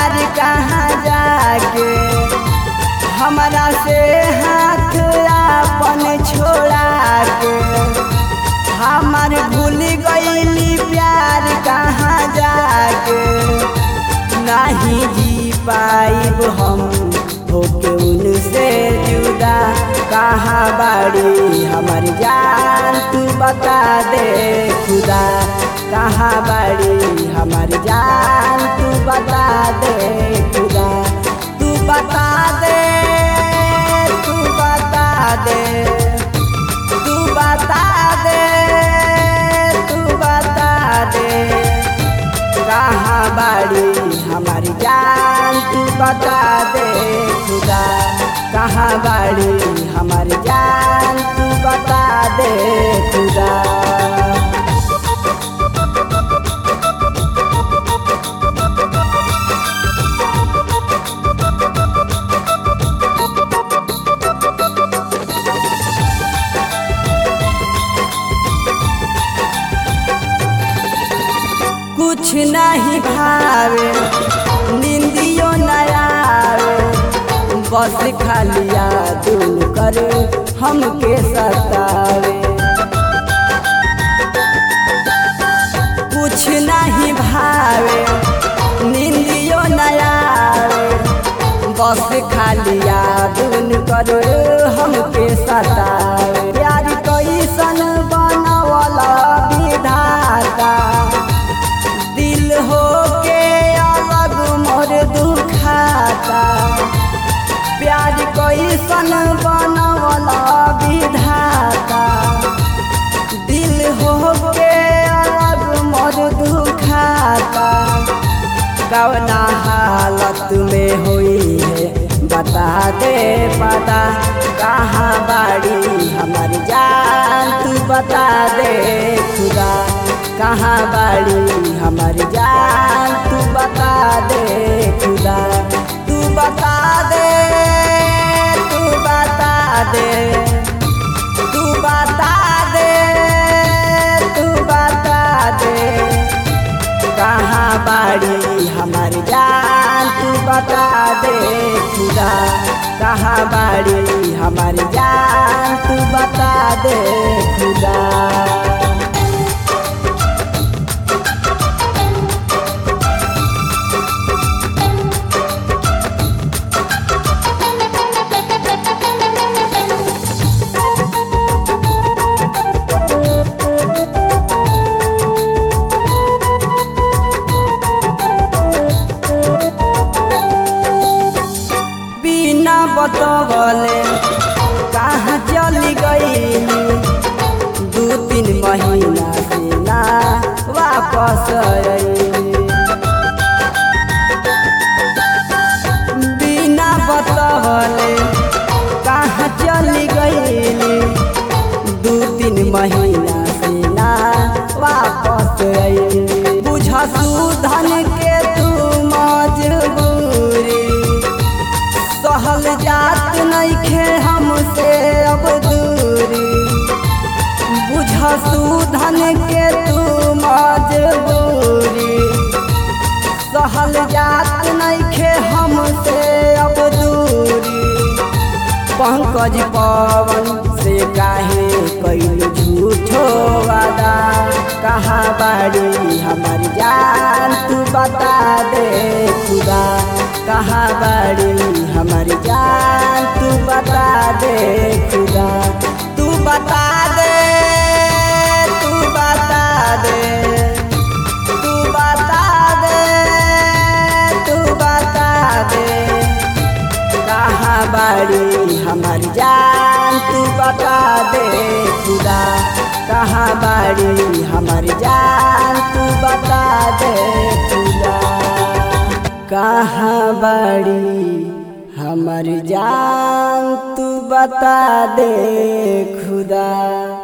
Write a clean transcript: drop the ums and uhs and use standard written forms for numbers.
प्यार कहाँ जाके हमरा से हाथ अपन छोड़ा के हमार भूल गईली प्यार कहाँ जाके नहीं जी पाइब हम होके उनसे जुदा। कहाँ बाड़ी हमारी जान तू बता दे खुदा। कहाँ बाड़ी हमारी जान तू बता दे खुदा। तू बता दे तू बता दे तू बता दे तू बता दे कहाँ बाड़ी हमारी जान तू बता दे खुदा। कहाँ बाड़ी हमारी जान तू बता दे खुदा। कुछ नहीं भावे निंदियों न आवे बस खाली याद करे हमके सतावे। कुछ नहीं भावे निंदियों न आवे बस खाली याद करे हमके सतावे। प्यार कैसन बनवला विधाता दिल हो के अलग मोर दुखाता। प्यार कैसन बनवला विधाता दिल हो के अलग मोर दुखाता। कवना हालत में हुई है बता दे पता। कहाँ बाड़ी हमारी जान तू बता दे खुदा। कहाँ बाड़ी हमारी जान तू बता दे खुदा। तू बता दे तू बता दे तू बता दे तू बता दे कहाँ बाड़ी हमारी जान तू बता दे खुदा। कहाँ बाड़ी हमारी जान तू बता दे खुदा। बिना बतवले कहाँ चली गईली 2-3 महीना से ना वापस आईली। बिना बतवले कहाँ चली गईली 2-3 महीना से ना वापस आईली। बुझा सुधन के तू मजबूरी सहल जात नइखे हमसे अब दूरी। बुझा सुधन के तू मजबूरी सहल जात नइखे हमसे अब दूरी। पंकज पवन से काहे कइलू झूठो वादा। कहाँ बाड़ी हमारी जान तू बता दे खुदा। कहाँ बाड़ी हमारी जान तू बता दे खुदा। तू बता दे तू बता दे तू बता दे तू बता दे कहाँ बाड़ी हमारी जान तू बता दे खुदा। कहाँ बाड़ी हमारी जान तू बता दे खुदा। कहाँ बाड़ी हमारी जान तू बता दे खुदा।